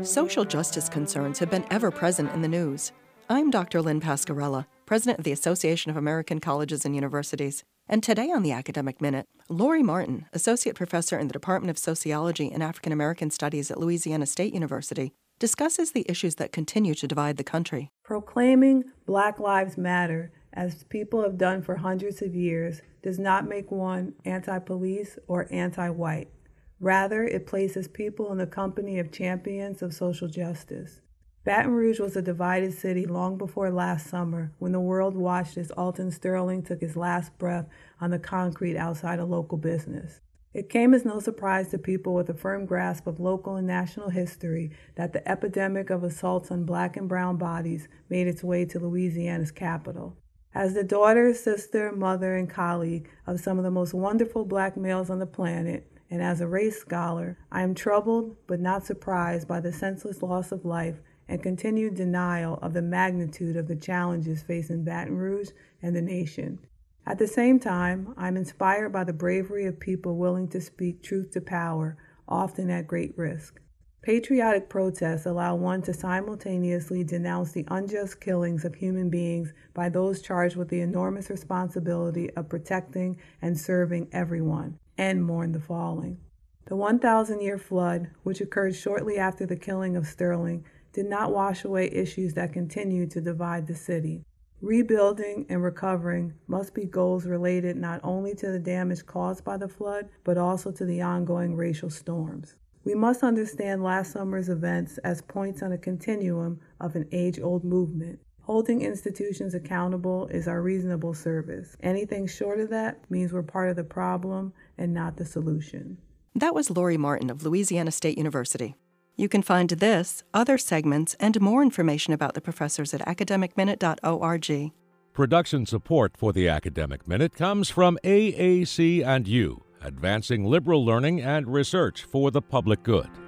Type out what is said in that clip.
Social justice concerns have been ever present in the news. I'm Dr. Lynn Pascarella, president of the Association of American Colleges and Universities. And today on the Academic Minute, Lori Martin, associate professor in the Department of Sociology and African American Studies at Louisiana State University, discusses the issues that continue to divide the country. Proclaiming Black Lives Matter, as people have done for hundreds of years, does not make one anti-police or anti-white. Rather, it places people in the company of champions of social justice. Baton Rouge was a divided city long before last summer when the world watched as Alton Sterling took his last breath on the concrete outside a local business. It came as no surprise to people with a firm grasp of local and national history that the epidemic of assaults on Black and brown bodies made its way to Louisiana's capital. As the daughter, sister, mother, and colleague of some of the most wonderful Black males on the planet, and as a race scholar, I am troubled but not surprised by the senseless loss of life and continued denial of the magnitude of the challenges facing Baton Rouge and the nation. At the same time, I'm inspired by the bravery of people willing to speak truth to power, often at great risk. Patriotic protests allow one to simultaneously denounce the unjust killings of human beings by those charged with the enormous responsibility of protecting and serving everyone, and mourn the fallen. The 1,000-year flood, which occurred shortly after the killing of Sterling, did not wash away issues that continue to divide the city. Rebuilding and recovering must be goals related not only to the damage caused by the flood, but also to the ongoing racial storms. We must understand last summer's events as points on a continuum of an age-old movement. Holding institutions accountable is our reasonable service. Anything short of that means we're part of the problem and not the solution. That was Lori Martin of Louisiana State University. You can find this, other segments, and more information about the professors at academicminute.org. Production support for the Academic Minute comes from AAC&U, advancing liberal learning and research for the public good.